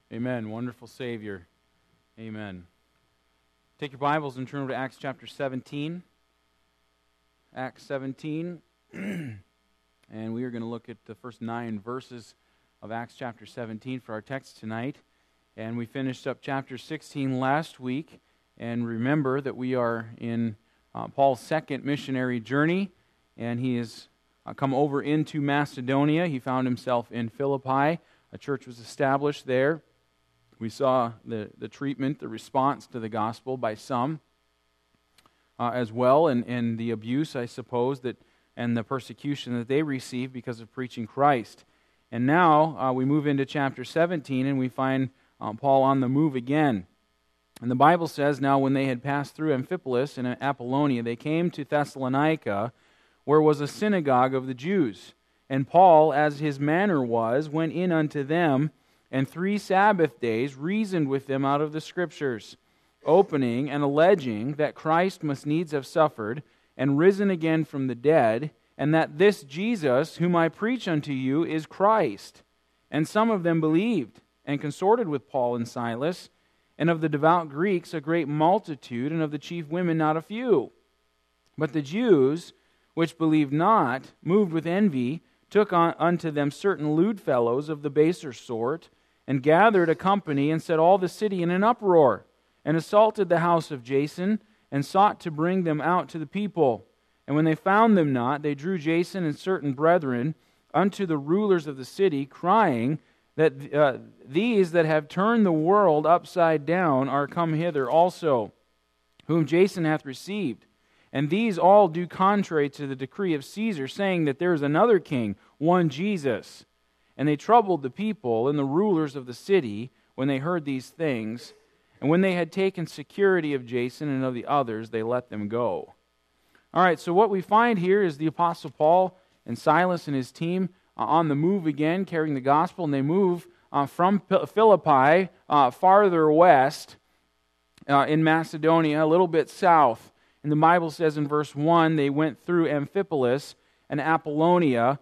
Amen. Wonderful Savior. Amen. Take your Bibles and turn over to Acts chapter 17. Acts 17. And we are going to look at the first 9 verses of Acts chapter 17 for our text tonight. And we finished up chapter 16 last week. And remember that we are in Paul's second missionary journey. And he has come over into Macedonia. He found himself in Philippi. A church was established there. We saw the treatment, the response to the gospel by some as well, and the abuse, I suppose, and the persecution that they received because of preaching Christ. And now we move into chapter 17, and we find Paul on the move again. And the Bible says, now when they had passed through Amphipolis and Apollonia, they came to Thessalonica, where was a synagogue of the Jews. And Paul, as his manner was, went in unto them, and 3 Sabbath days reasoned with them out of the Scriptures, opening and alleging that Christ must needs have suffered, and risen again from the dead, and that this Jesus, whom I preach unto you, is Christ. And some of them believed, and consorted with Paul and Silas, and of the devout Greeks a great multitude, and of the chief women not a few. But the Jews, which believed not, moved with envy, took unto them certain lewd fellows of the baser sort, and gathered a company, and set all the city in an uproar, and assaulted the house of Jason, and sought to bring them out to the people. And when they found them not, they drew Jason and certain brethren unto the rulers of the city, crying that these that have turned the world upside down are come hither also, whom Jason hath received. And these all do contrary to the decree of Caesar, saying that there is another king, one Jesus. And they troubled the people and the rulers of the city when they heard these things. And when they had taken security of Jason and of the others, they let them go. All right, so what we find here is the Apostle Paul and Silas and his team on the move again, carrying the gospel. And they move from Philippi farther west in Macedonia, a little bit south. And the Bible says in verse 1, they went through Amphipolis and Apollonia.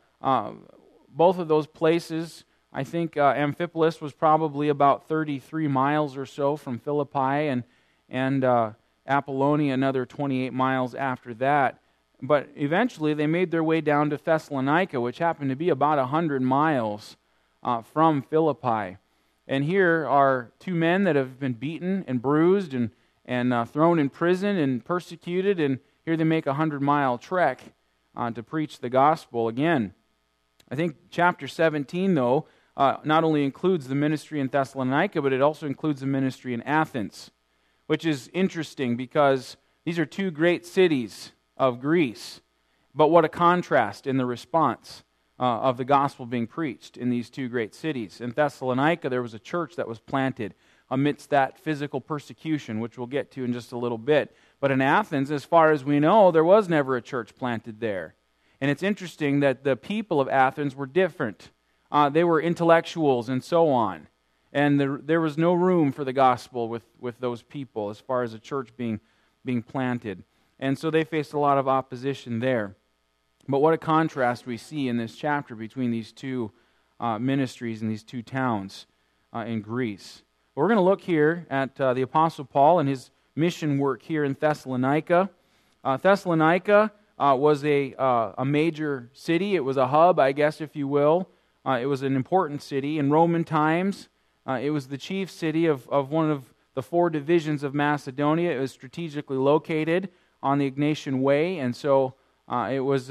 Both of those places, I think Amphipolis was probably about 33 miles or so from Philippi, and Apollonia another 28 miles after that. But eventually they made their way down to Thessalonica, which happened to be about 100 miles from Philippi. And here are 2 men that have been beaten and bruised and thrown in prison and persecuted, and here they make a 100-mile trek to preach the gospel again. I think chapter 17, though, not only includes the ministry in Thessalonica, but it also includes the ministry in Athens, which is interesting because these are 2 great cities of Greece. But what a contrast in the response of the gospel being preached in these 2 great cities. In Thessalonica, there was a church that was planted amidst that physical persecution, which we'll get to in just a little bit. But in Athens, as far as we know, there was never a church planted there. And it's interesting that the people of Athens were different. They were intellectuals and so on. And there was no room for the gospel with those people as far as a church being planted. And so they faced a lot of opposition there. But what a contrast we see in this chapter between these 2 ministries and these 2 towns in Greece. We're going to look here at the Apostle Paul and his mission work here in Thessalonica. Thessalonica was a major city. It was a hub, I guess, if you will. It was an important city. In Roman times, it was the chief city of one of the 4 divisions of Macedonia. It was strategically located on the Egnatian Way, and so it was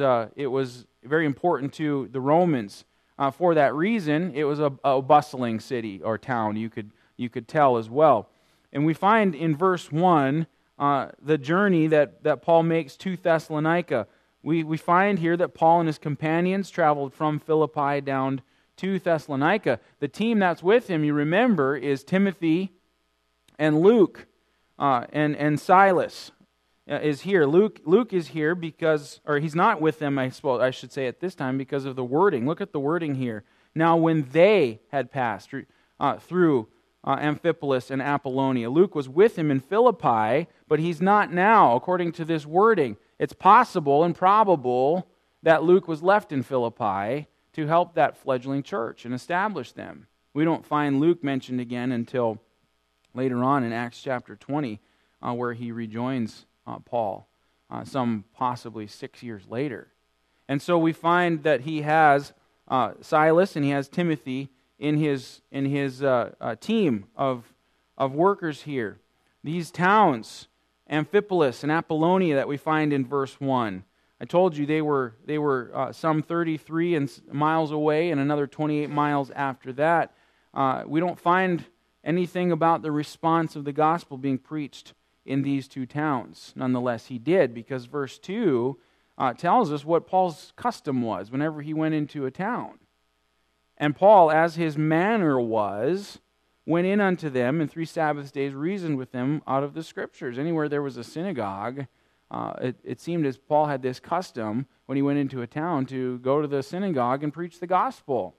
very important to the Romans. For that reason, it was a bustling city or town, you could tell as well. And we find in verse 1 the journey that Paul makes to Thessalonica. We find here that Paul and his companions traveled from Philippi down to Thessalonica. The team that's with him, you remember, is Timothy and Luke and Silas is here. Luke is here because, or he's not with them, I suppose I should say at this time, because of the wording. Look at the wording here. Now when they had passed through Amphipolis and Apollonia. Luke was with him in Philippi, but he's not now, according to this wording. It's possible and probable that Luke was left in Philippi to help that fledgling church and establish them. We don't find Luke mentioned again until later on in Acts chapter 20, where he rejoins Paul, some possibly 6 years later. And so we find that he has Silas and he has Timothy in his team of workers here. These towns, Amphipolis and Apollonia, that we find in verse 1. I told you they were some 33 miles away and another 28 miles after that. We don't find anything about the response of the gospel being preached in these two towns. Nonetheless, he did, because verse 2 tells us what Paul's custom was whenever he went into a town. And Paul, as his manner was, went in unto them, and 3 Sabbath days reasoned with them out of the Scriptures. Anywhere there was a synagogue, it seemed as Paul had this custom when he went into a town to go to the synagogue and preach the gospel.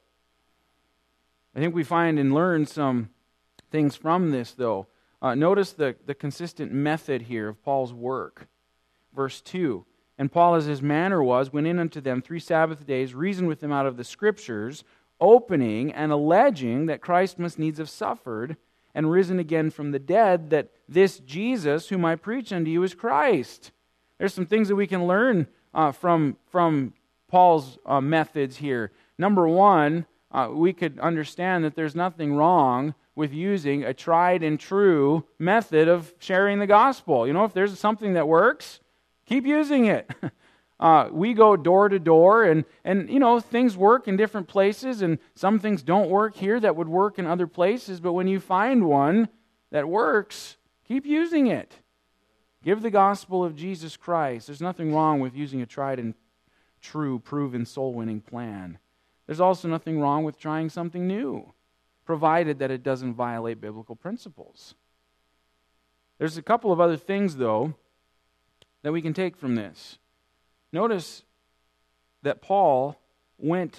I think we find and learn some things from this, though. Notice the consistent method here of Paul's work. Verse 2, and Paul, as his manner was, went in unto them 3 Sabbath days, reasoned with them out of the Scriptures, opening and alleging that Christ must needs have suffered and risen again from the dead, that this Jesus whom I preach unto you is Christ. There's some things that we can learn from Paul's methods here. Number one, we could understand that there's nothing wrong with using a tried and true method of sharing the gospel. If there's something that works, keep using it. We go door to door, and things work in different places, and some things don't work here that would work in other places, but when you find one that works, keep using it. Give the gospel of Jesus Christ. There's nothing wrong with using a tried and true, proven soul-winning plan. There's also nothing wrong with trying something new, provided that it doesn't violate biblical principles. There's a couple of other things, though, that we can take from this. Notice that Paul went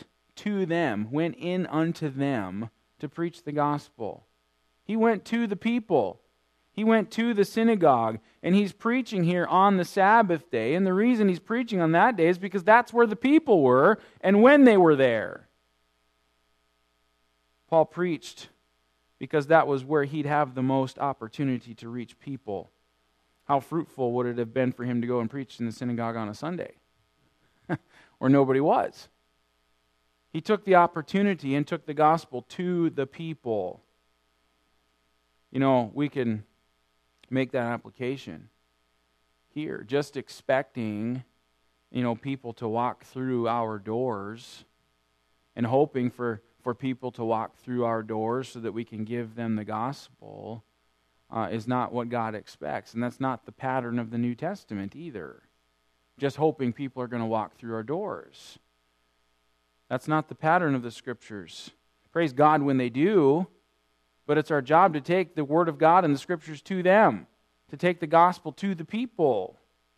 in unto them to preach the gospel. He went to the people. He went to the synagogue, and he's preaching here on the Sabbath day. And the reason he's preaching on that day is because that's where the people were and when they were there. Paul preached because that was where he'd have the most opportunity to reach people. How fruitful would it have been for him to go and preach in the synagogue on a Sunday where nobody was? He took the opportunity and took the gospel to the people. We can make that application here, just expecting, people to walk through our doors and hoping for people to walk through our doors so that we can give them the gospel is not what God expects. And that's not the pattern of the New Testament either. Just hoping people are going to walk through our doors. That's not the pattern of the Scriptures. Praise God when they do, but it's our job to take the Word of God and the Scriptures to them, to take the gospel to the people.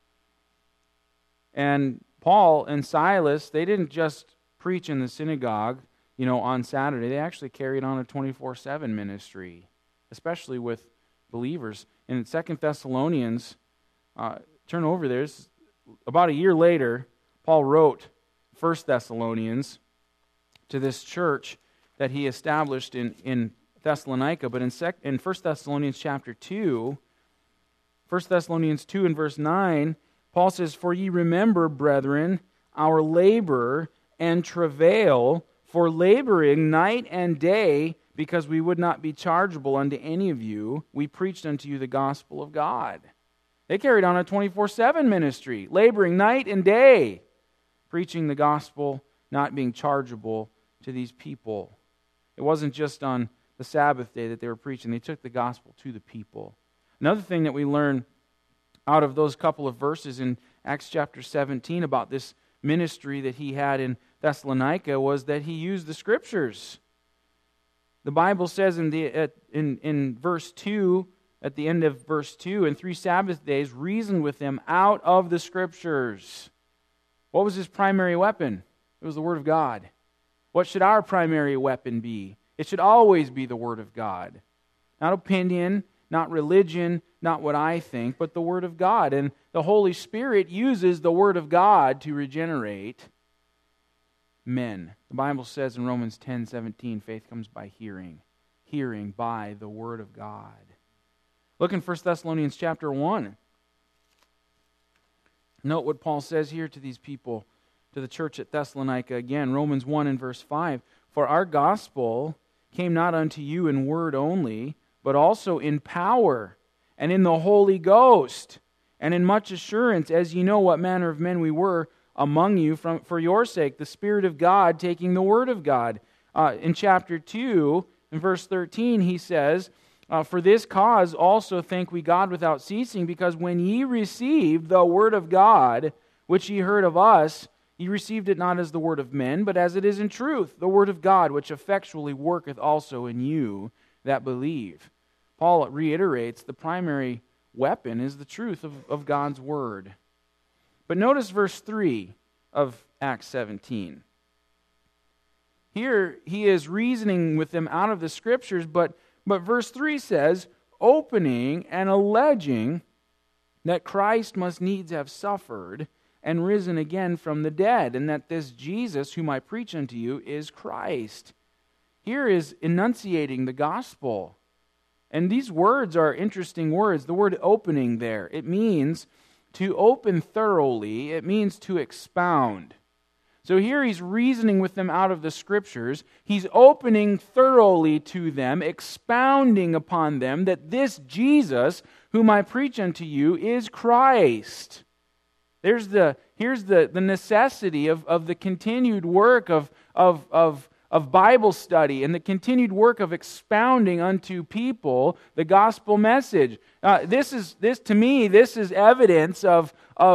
And Paul and Silas, they didn't just preach in the synagogue, on Saturday. They actually carried on a 24/7 ministry, especially with believers. In 2 Thessalonians, turn over there. About a year later, Paul wrote 1 Thessalonians to this church that he established in Thessalonica. But in 1 Thessalonians chapter 2, 1 Thessalonians 2 and verse 9, Paul says, "For ye remember, brethren, our labor and travail, for laboring night and day, because we would not be chargeable unto any of you, we preached unto you the gospel of God." They carried on a 24/7 ministry, laboring night and day, preaching the gospel, not being chargeable to these people. It wasn't just on the Sabbath day that they were preaching. They took the gospel to the people. Another thing that we learn out of those couple of verses in Acts chapter 17 about this ministry that he had in Thessalonica was that he used the Scriptures. The Bible says in verse 2, at the end of verse 2, "And 3 Sabbath days reasoned with them out of the Scriptures." What was his primary weapon? It was the Word of God. What should our primary weapon be? It should always be the Word of God. Not opinion, not religion, not what I think, but the Word of God. And the Holy Spirit uses the Word of God to regenerate. men. The Bible says in Romans 10:17, faith comes by hearing. Hearing by the Word of God. Look in 1 Thessalonians chapter 1. Note what Paul says here to these people, to the church at Thessalonica. Again, Romans 1 and verse 5. For our gospel came not unto you in word only, but also in power, and in the Holy Ghost, and in much assurance, as ye know what manner of men we were among you for your sake, the Spirit of God taking the word of God. In chapter 2, in verse 13, he says, for this cause also thank we God without ceasing, because when ye received the word of God, which ye heard of us, ye received it not as the word of men, but as it is in truth, the word of God, which effectually worketh also in you that believe. Paul reiterates the primary weapon is the truth of God's word. But notice verse 3 of Acts 17. Here he is reasoning with them out of the Scriptures, but verse 3 says, opening and alleging that Christ must needs have suffered and risen again from the dead, and that this Jesus whom I preach unto you is Christ. Here is enunciating the gospel. And these words are interesting words. The word opening there, it means to open thoroughly. It means to expound. So here he's reasoning with them out of the Scriptures. He's opening thoroughly to them, expounding upon them that this Jesus, whom I preach unto you, is Christ. Here's the necessity of the continued work of Bible study and the continued work of expounding unto people the gospel message. This is evidence of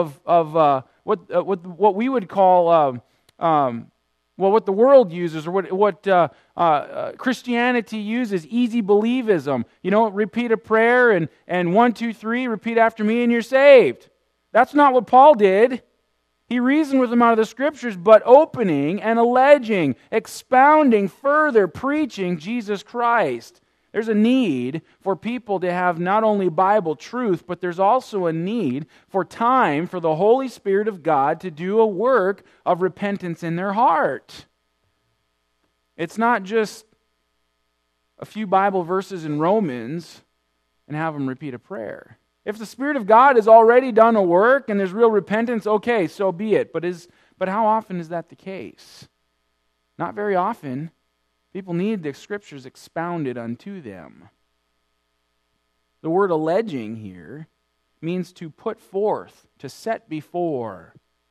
what we would call what the world uses, or what Christianity uses, easy believism. Repeat a prayer and 1, 2, 3, repeat after me and you're saved. That's not what Paul did. He reasoned with them out of the Scriptures, but opening and alleging, expounding further, preaching Jesus Christ. There's a need for people to have not only Bible truth, but there's also a need for time for the Holy Spirit of God to do a work of repentance in their heart. It's not just a few Bible verses in Romans and have them repeat a prayer. If the Spirit of God has already done a work and there's real repentance, okay, so be it. But how often is that the case? Not very often. People need the Scriptures expounded unto them. The word alleging here means to put forth, to set before.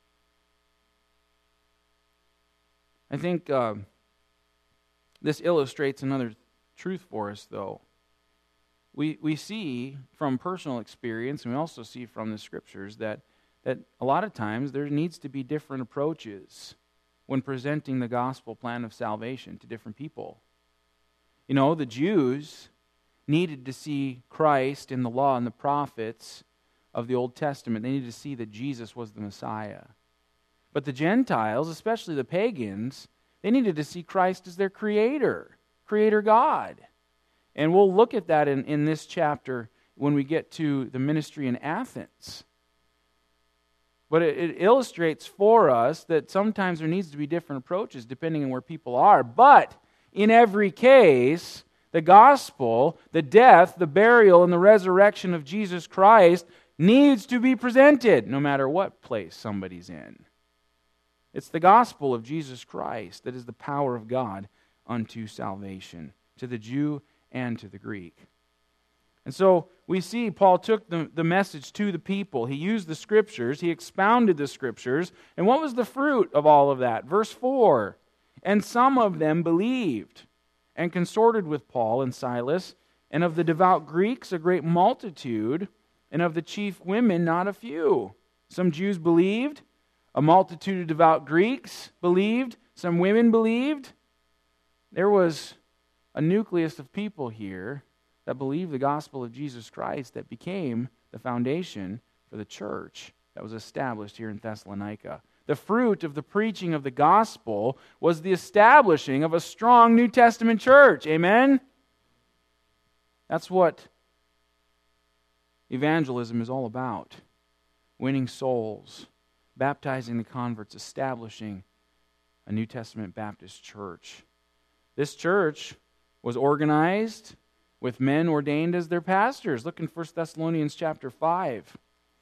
I think this illustrates another truth for us, though. We see from personal experience, and we also see from the Scriptures, that a lot of times there needs to be different approaches when presenting the gospel plan of salvation to different people. The Jews needed to see Christ in the law and the prophets of the Old Testament. They needed to see that Jesus was the Messiah. But the Gentiles, especially the pagans, they needed to see Christ as their Creator God. And we'll look at that in this chapter when we get to the ministry in Athens. But it illustrates for us that sometimes there needs to be different approaches depending on where people are. But in every case, the gospel, the death, the burial, and the resurrection of Jesus Christ needs to be presented no matter what place somebody's in. It's the gospel of Jesus Christ that is the power of God unto salvation, to the Jew and to the Greek. And so we see Paul took the message to the people. He used the Scriptures. He expounded the Scriptures. And what was the fruit of all of that? Verse 4, and some of them believed and consorted with Paul and Silas, and of the devout Greeks a great multitude, and of the chief women not a few. Some Jews believed, a multitude of devout Greeks believed, some women believed. There was a nucleus of people here that believed the gospel of Jesus Christ that became the foundation for the church that was established here in Thessalonica. The fruit of the preaching of the gospel was the establishing of a strong New Testament church. Amen? That's what evangelism is all about. Winning souls, baptizing the converts, establishing a New Testament Baptist church. This church was organized with men ordained as their pastors. Look in 1 Thessalonians chapter 5.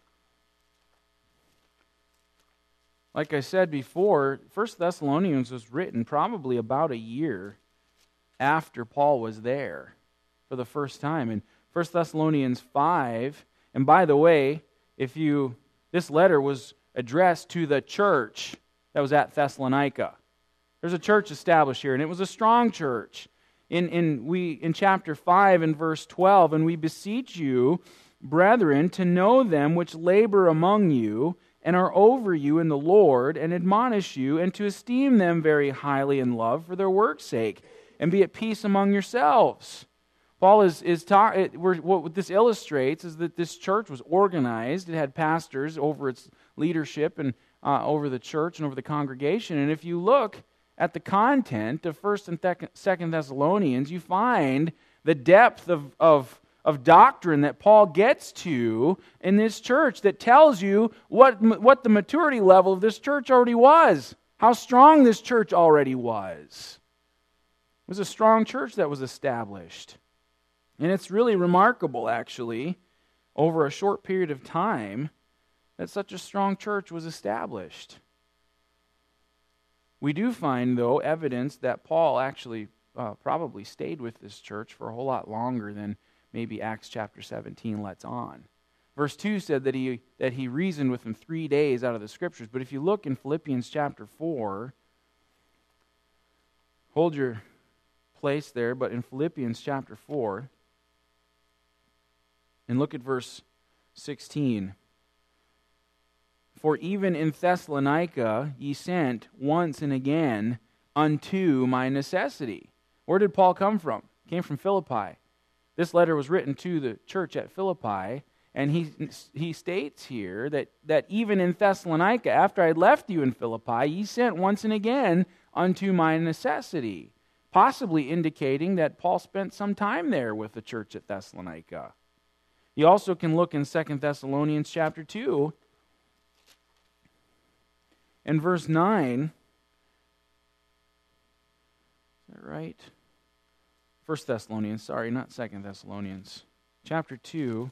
Like I said before, 1 Thessalonians was written probably about a year after Paul was there for the first time. In 1 Thessalonians 5, and by the way, this letter was addressed to the church that was at Thessalonica. There's a church established here, and it was a strong church. In chapter 5 and verse 12, and we beseech you, brethren, to know them which labor among you, and are over you in the Lord, and admonish you, and to esteem them very highly in love for their work's sake, and be at peace among yourselves. Paul what this illustrates is that this church was organized. It had pastors over its leadership and over the church and over the congregation. And if you look at the content of 1st and 2nd Thessalonians, you find the depth of doctrine that Paul gets to in this church that tells you what the maturity level of this church already was, how strong this church already was. It was a strong church that was established. And it's really remarkable, actually, over a short period of time, that such a strong church was established. We do find, though, evidence that Paul actually probably stayed with this church for a whole lot longer than maybe Acts chapter 17 lets on. Verse 2 said that he reasoned with them 3 days out of the Scriptures. But if you look in Philippians chapter 4, hold your place there, but in Philippians chapter 4, and look at verse 16. For even in Thessalonica ye sent once and again unto my necessity. Where did Paul come from? He came from Philippi. This letter was written to the church at Philippi, and he states here that even in Thessalonica, after I had left you in Philippi, ye sent once and again unto my necessity, possibly indicating that Paul spent some time there with the church at Thessalonica. You also can look in 2 Thessalonians chapter 2 and verse 9. Is that right? 1 Thessalonians, sorry, not 2 Thessalonians. Chapter 2,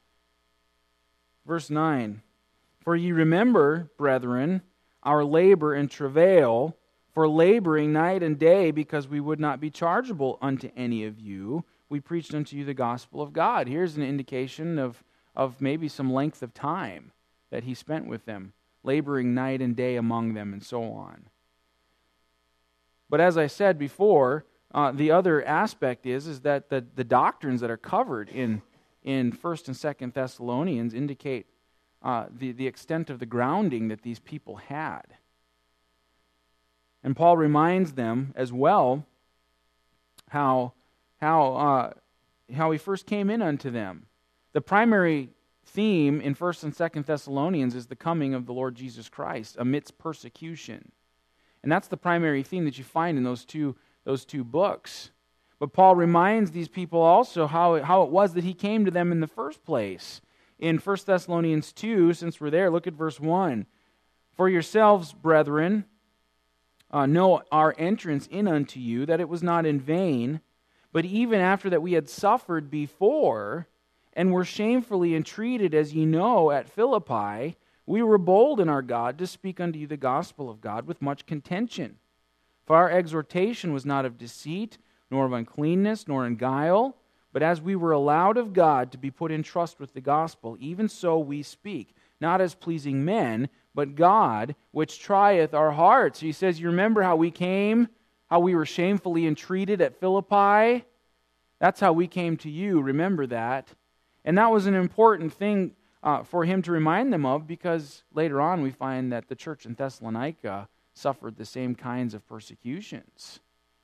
verse 9. For ye remember, brethren, our labor and travail, for laboring night and day, because we would not be chargeable unto any of you, we preached unto you the gospel of God. Here's an indication of maybe some length of time that he spent with them, laboring night and day among them, and so on. But as I said before, the other aspect is that the doctrines that are covered in 1st and 2nd Thessalonians indicate the extent of the grounding that these people had. And Paul reminds them as well how he first came in unto them. The primary theme in 1st and 2nd Thessalonians is the coming of the Lord Jesus Christ amidst persecution. And that's the primary theme that you find in those two books. But Paul reminds these people also how it was that he came to them in the first place. In 1 Thessalonians 2, since we're there, look at verse 1. For yourselves, brethren, know our entrance in unto you, that it was not in vain, but even after that we had suffered before, and were shamefully entreated, as ye know, at Philippi, we were bold in our God to speak unto you the gospel of God with much contention. For our exhortation was not of deceit, nor of uncleanness, nor in guile, but as we were allowed of God to be put in trust with the gospel, even so we speak, not as pleasing men, but God, which trieth our hearts. He says, you remember how we came, how we were shamefully entreated at Philippi? That's how we came to you, remember that. And that was an important thing for him to remind them of, because later on we find that the church in Thessalonica suffered the same kinds of persecutions.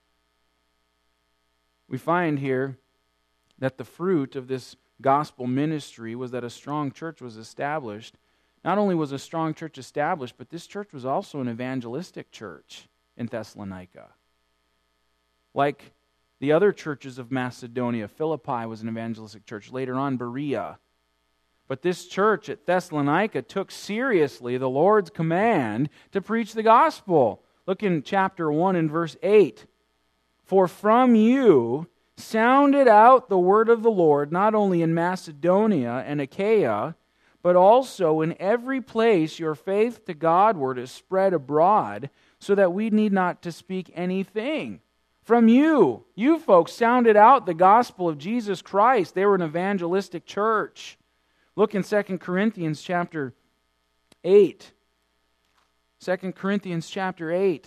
We find here that the fruit of this gospel ministry was that a strong church was established. Not only was a strong church established, but this church was also an evangelistic church in Thessalonica. Like the other churches of Macedonia, Philippi was an evangelistic church. Later on, Berea. But this church at Thessalonica took seriously the Lord's command to preach the gospel. Look in chapter 1 and verse 8. For from you sounded out the word of the Lord, not only in Macedonia and Achaia, but also in every place your faith to Godward is spread abroad, so that we need not to speak anything. From you folks sounded out the gospel of Jesus Christ. They were an evangelistic church. Look in 2 Corinthians chapter 8. 2 Corinthians chapter 8.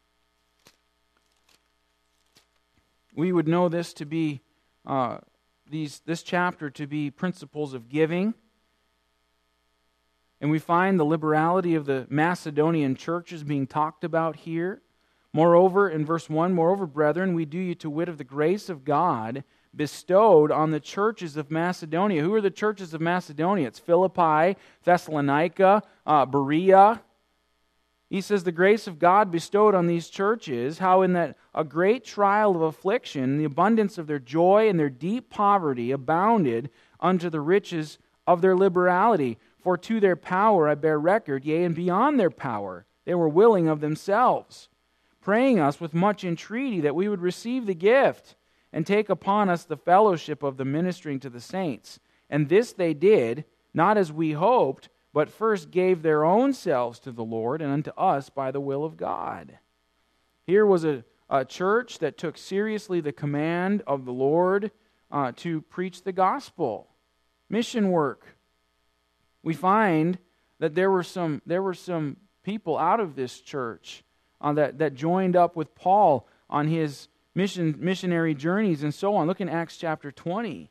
We would know this to be this chapter to be principles of giving. And we find the liberality of the Macedonian churches being talked about here. Moreover, in verse 1, moreover, brethren, we do you to wit of the grace of God bestowed on the churches of Macedonia. Who are the churches of Macedonia? It's Philippi, Thessalonica, Berea. He says the grace of God bestowed on these churches, how in that a great trial of affliction, the abundance of their joy and their deep poverty abounded unto the riches of their liberality. For to their power I bear record, yea, and beyond their power they were willing of themselves, praying us with much entreaty that we would receive the gift and take upon us the fellowship of the ministering to the saints. And this they did, not as we hoped, but first gave their own selves to the Lord and unto us by the will of God. Here was a church that took seriously the command of the Lord to preach the gospel. Mission work. We find that there were some people out of this church that joined up with Paul on his missionary journeys and so on. Look in Acts chapter 20.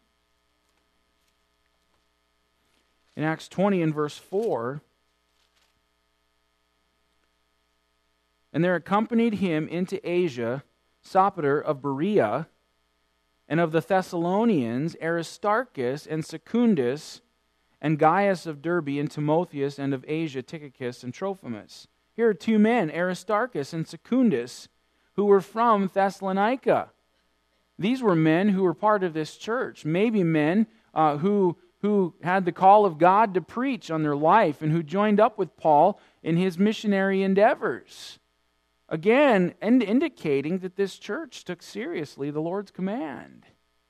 In Acts 20 and verse 4, and there accompanied him into Asia Sopater of Berea, and of the Thessalonians Aristarchus and Secundus, and Gaius of Derbe, and Timotheus, and of Asia Tychicus and Trophimus. Here are two men, Aristarchus and Secundus, who were from Thessalonica. These were men who were part of this church, maybe men who had the call of God to preach on their life and who joined up with Paul in his missionary endeavors. Again, indicating that this church took seriously the Lord's command.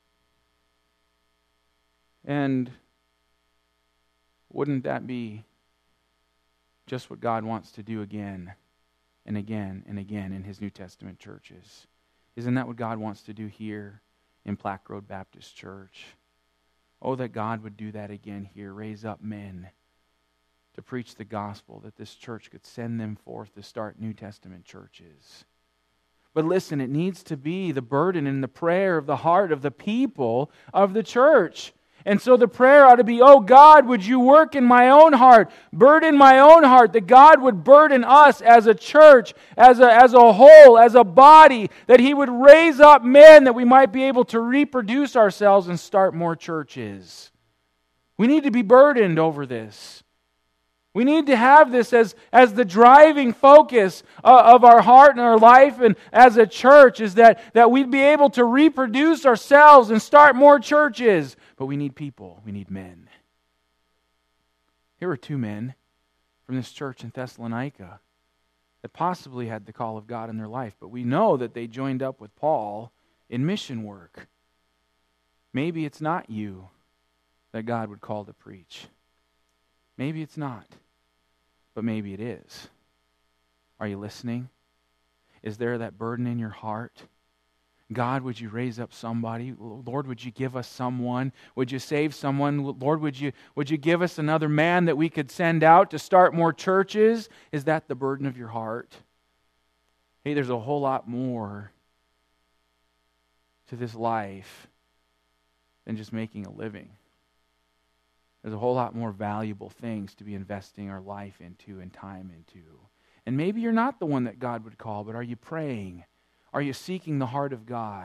And wouldn't that be just what God wants to do again and again and again in His New Testament churches? Isn't that what God wants to do here in Plaque Road Baptist Church? Oh, that God would do that again here, raise up men to preach the gospel, that this church could send them forth to start New Testament churches. But listen, it needs to be the burden and the prayer of the heart of the people of the church. And so the prayer ought to be, oh God, would you work in my own heart, burden my own heart, that God would burden us as a church, as a whole, as a body, that He would raise up men that we might be able to reproduce ourselves and start more churches. We need to be burdened over this. We need to have this as the driving focus of our heart and our life, and as a church, is that we'd be able to reproduce ourselves and start more churches. But we need people. We need men. Here are two men from this church in Thessalonica that possibly had the call of God in their life, but we know that they joined up with Paul in mission work. Maybe it's not you that God would call to preach. Maybe it's not, but maybe it is. Are you listening? Is there that burden in your heart? God, would you raise up somebody? Lord, would you give us someone? Would you save someone? Lord, would you give us another man that we could send out to start more churches? Is that the burden of your heart? Hey, there's a whole lot more to this life than just making a living. There's a whole lot more valuable things to be investing our life into and time into. And maybe you're not the one that God would call, but are you praying? Are you seeking the heart of God?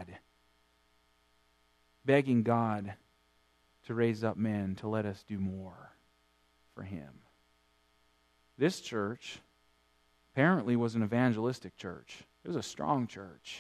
Begging God to raise up men to let us do more for Him. This church apparently was an evangelistic church. It was a strong church.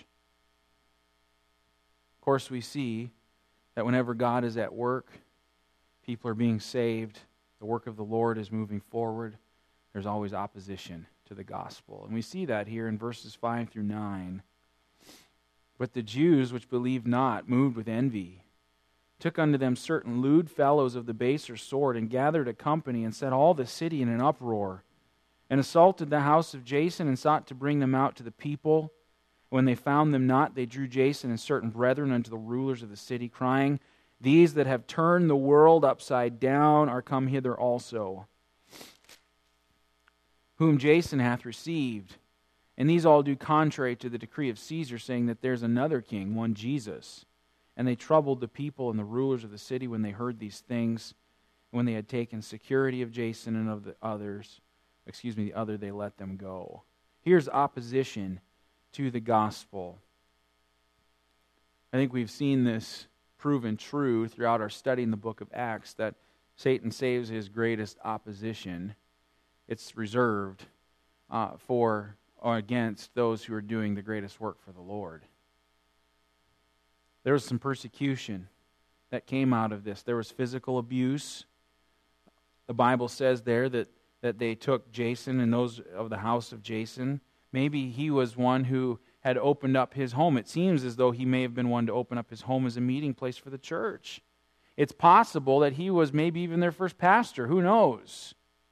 Of course, we see that whenever God is at work, people are being saved, the work of the Lord is moving forward, there's always opposition to the gospel. And we see that here in verses 5 through 9. But the Jews which believed not, moved with envy, took unto them certain lewd fellows of the baser sort, and gathered a company, and set all the city in an uproar, and assaulted the house of Jason, and sought to bring them out to the people. When they found them not, they drew Jason and certain brethren unto the rulers of the city, crying, These that have turned the world upside down are come hither also, whom Jason hath received. And these all do contrary to the decree of Caesar, saying that there's another king, one Jesus. And they troubled the people and the rulers of the city when they heard these things. When they had taken security of Jason and of the other, they let them go. Here's opposition to the gospel. I think we've seen this proven true throughout our study in the book of Acts, that Satan saves his greatest opposition. It's reserved for or against those who are doing the greatest work for the Lord. There was some persecution that came out of this. There was physical abuse. The Bible says there that they took Jason and those of the house of Jason. Maybe he was one who had opened up his home. It seems as though he may have been one to open up his home as a meeting place for the church. It's possible that he was maybe even their first pastor. Who knows?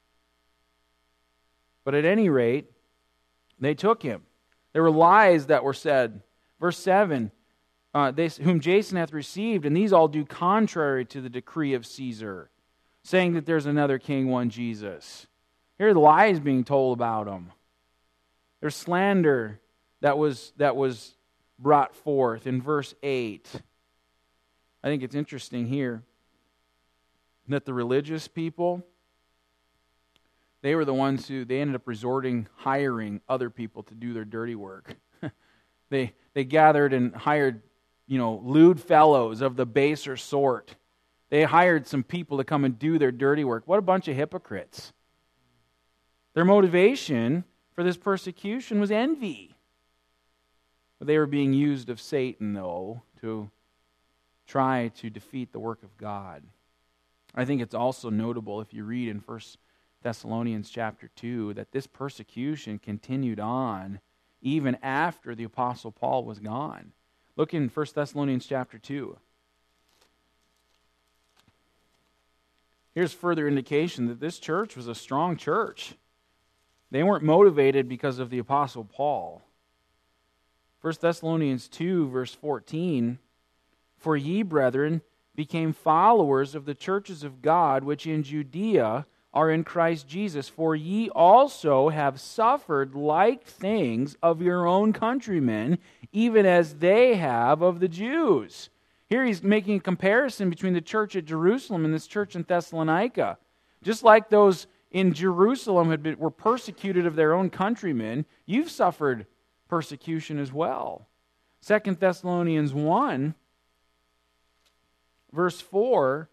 But at any rate, they took him. There were lies that were said. Verse 7, whom Jason hath received, and these all do contrary to the decree of Caesar, saying that there's another king, one Jesus. Here are the lies being told about him. There's slander that was brought forth in verse 8. I think it's interesting here that the religious people, they were the ones who, they ended up hiring other people to do their dirty work. They gathered and hired, lewd fellows of the baser sort. They hired some people to come and do their dirty work. What a bunch of hypocrites. Their motivation for this persecution was envy. But they were being used of Satan, though, to try to defeat the work of God. I think it's also notable, if you read in 1 Thessalonians chapter 2, that this persecution continued on even after the Apostle Paul was gone. Look in 1 Thessalonians chapter 2. Here's further indication that this church was a strong church. They weren't motivated because of the Apostle Paul. 1 Thessalonians 2, verse 14, For ye, brethren, became followers of the churches of God, which in Judea are in Christ Jesus. For ye also have suffered like things of your own countrymen, even as they have of the Jews. Here he's making a comparison between the church at Jerusalem and this church in Thessalonica. Just like those in Jerusalem were persecuted of their own countrymen, you've suffered persecution as well. 2 Thessalonians 1, verse 4,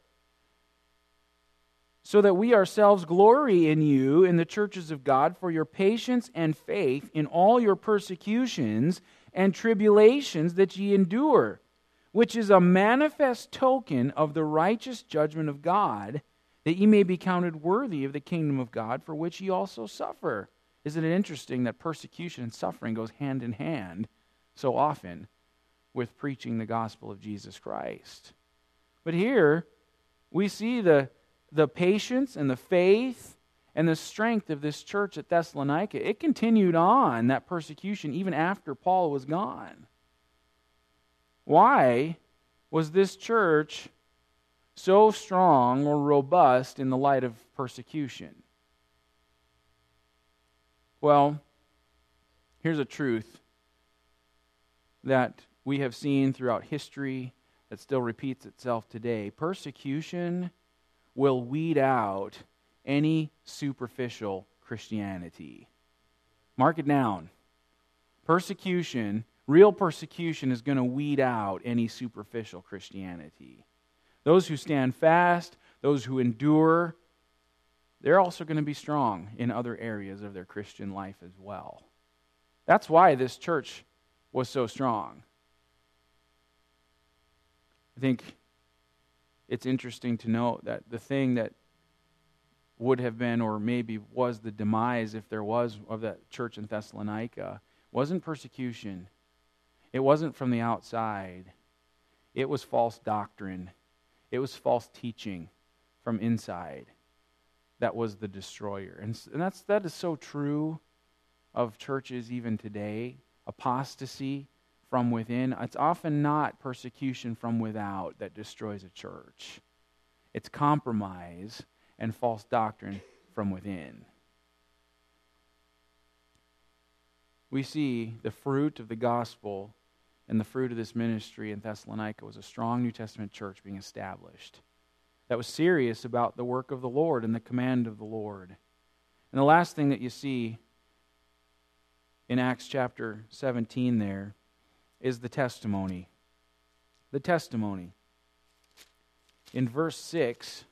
So that we ourselves glory in you in the churches of God for your patience and faith in all your persecutions and tribulations that ye endure, which is a manifest token of the righteous judgment of God, that ye may be counted worthy of the kingdom of God, for which ye also suffer. Isn't it interesting that persecution and suffering goes hand in hand so often with preaching the gospel of Jesus Christ? But here we see the patience and the faith and the strength of this church at Thessalonica. It continued on, that persecution, even after Paul was gone. Why was this church so strong or robust in the light of persecution? Well, here's a truth that we have seen throughout history that still repeats itself today. Persecution will weed out any superficial Christianity. Mark it down. Real persecution is going to weed out any superficial Christianity. Those who stand fast, those who endure, they're also going to be strong in other areas of their Christian life as well. That's why this church was so strong. I think it's interesting to note that the thing that would have been, or maybe was the demise, if there was, of that church in Thessalonica, wasn't persecution. It wasn't from the outside. It was false doctrine. It was false teaching from inside that was the destroyer. And that is so true of churches even today. Apostasy from within. It's often not persecution from without that destroys a church. It's compromise and false doctrine from within. We see the fruit of the gospel and the fruit of this ministry in Thessalonica was a strong New Testament church being established that was serious about the work of the Lord and the command of the Lord. And the last thing that you see in Acts chapter 17 there is the testimony. The testimony. In verse 6,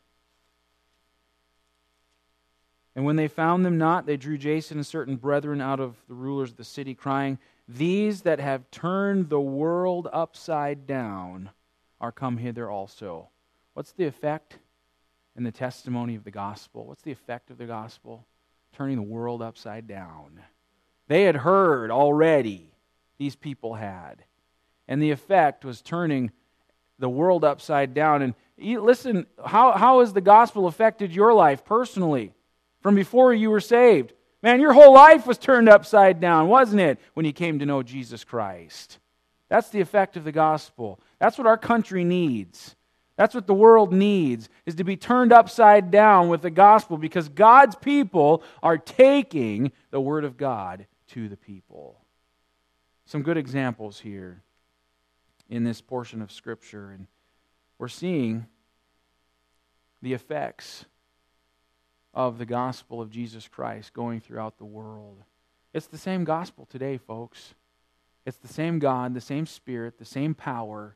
and when they found them not, they drew Jason and certain brethren out of the rulers of the city, crying, These that have turned the world upside down are come hither also. What's the effect in the testimony of the gospel? What's the effect of the gospel? Turning the world upside down. They had heard already, these people had. And the effect was turning the world upside down. And listen, how has the gospel affected your life personally from before you were saved? Man, your whole life was turned upside down, wasn't it, when you came to know Jesus Christ? That's the effect of the gospel. That's what our country needs. That's what the world needs, is to be turned upside down with the gospel, because God's people are taking the Word of God to the people. Some good examples here in this portion of Scripture, and we're seeing the effects of the gospel of Jesus Christ going throughout the world. It's the same gospel today, folks. It's the same God, the same Spirit, the same power.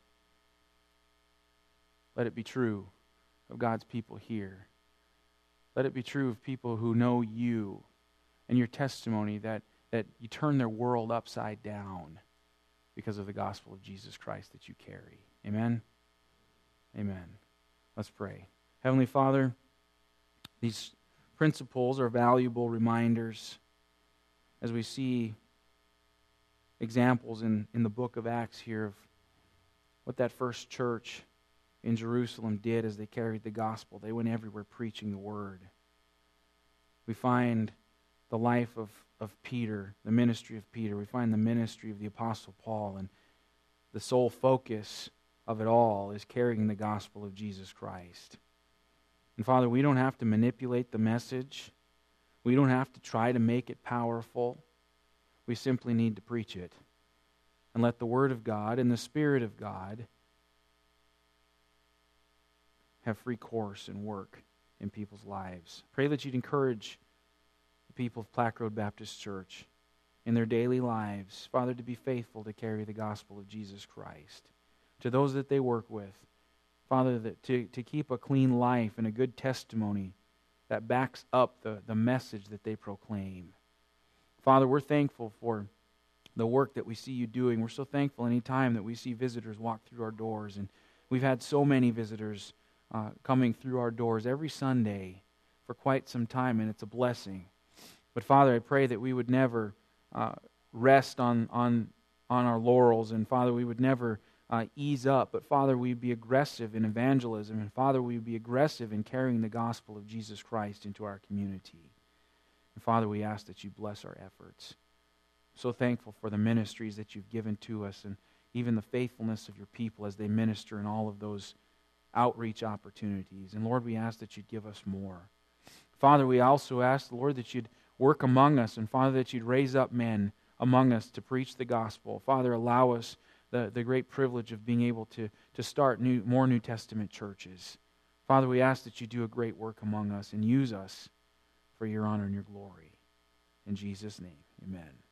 Let it be true of God's people here. Let it be true of people who know you and your testimony, that you turn their world upside down because of the gospel of Jesus Christ that you carry. Amen? Amen. Let's pray. Heavenly Father, these principles are valuable reminders as we see examples in the book of Acts here of what that first church in Jerusalem did as they carried the gospel. They went everywhere preaching the word. We find the life of Peter, the ministry of Peter. We find the ministry of the Apostle Paul, and the sole focus of it all is carrying the gospel of Jesus Christ. And Father, we don't have to manipulate the message. We don't have to try to make it powerful. We simply need to preach it and let the Word of God and the Spirit of God have free course and work in people's lives. Pray that you'd encourage the people of Plaque Road Baptist Church in their daily lives, Father, to be faithful to carry the gospel of Jesus Christ to those that they work with. Father, that to keep a clean life and a good testimony that backs up the message that they proclaim. Father, we're thankful for the work that we see you doing. We're so thankful any time that we see visitors walk through our doors. And we've had so many visitors coming through our doors every Sunday for quite some time, and it's a blessing. But Father, I pray that we would never rest on our laurels, and Father, we would never ease up, but Father, we'd be aggressive in evangelism, and Father, we'd be aggressive in carrying the gospel of Jesus Christ into our community. And Father, we ask that you bless our efforts. I'm so thankful for the ministries that you've given to us, and even the faithfulness of your people as they minister in all of those outreach opportunities. And Lord, we ask that you'd give us more. Father, we also ask, Lord, that you'd work among us, and Father, that you'd raise up men among us to preach the gospel. Father, allow us the great privilege of being able to start more New Testament churches. Father, we ask that you do a great work among us and use us for your honor and your glory. In Jesus' name, amen.